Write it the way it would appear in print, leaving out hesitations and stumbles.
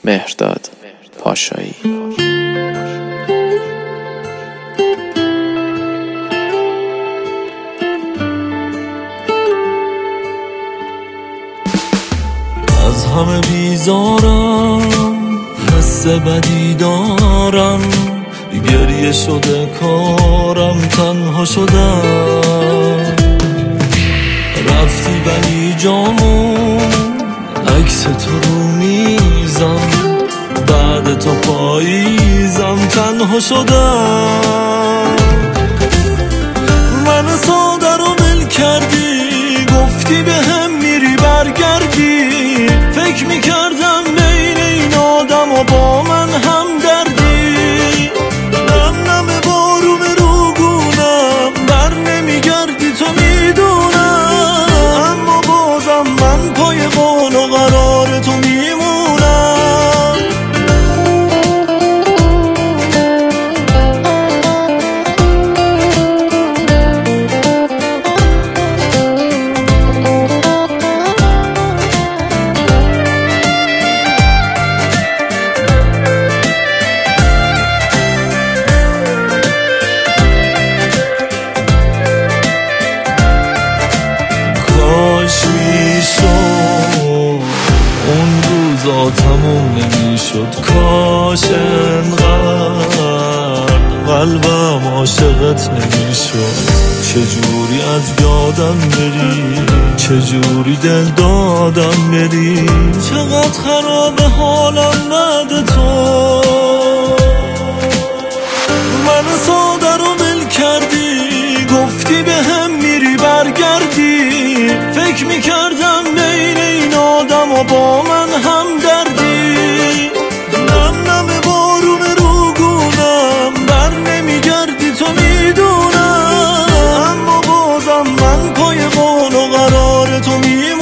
مهرداد پاشایی. از همه بیزارم، حس بدی دارم، گریه شده کارم، تنها شدم. رفتی ولی جامون عکس تو رو میزم، بعد تو پاییزم، تنها شدم. من ساده رو ول کردی، گفتی به هم میری برگردی. فکر میکردم بین این آدم و با من هم دردی. نم نم بارون رو گونم، بر نمیگردی تو میدونم، اما بازم من پای قول و قرار تو میمونم. اون روزا تموم نمیشد، کاش انقدر قلبم عاشقت نمیشد. چجوری از یادم بری، چجوری دل دادم بری. چقدر خراب حالم بعد تو. من ساده رو ول کردی، گفتی به هم میری برگردی. فکر میکردم بین این آدم و با من هم دردی. نم نم بارون رو گونم، بر نمیگردی تو میدونم، اما بازم من پای قول و قرار تو میمونم.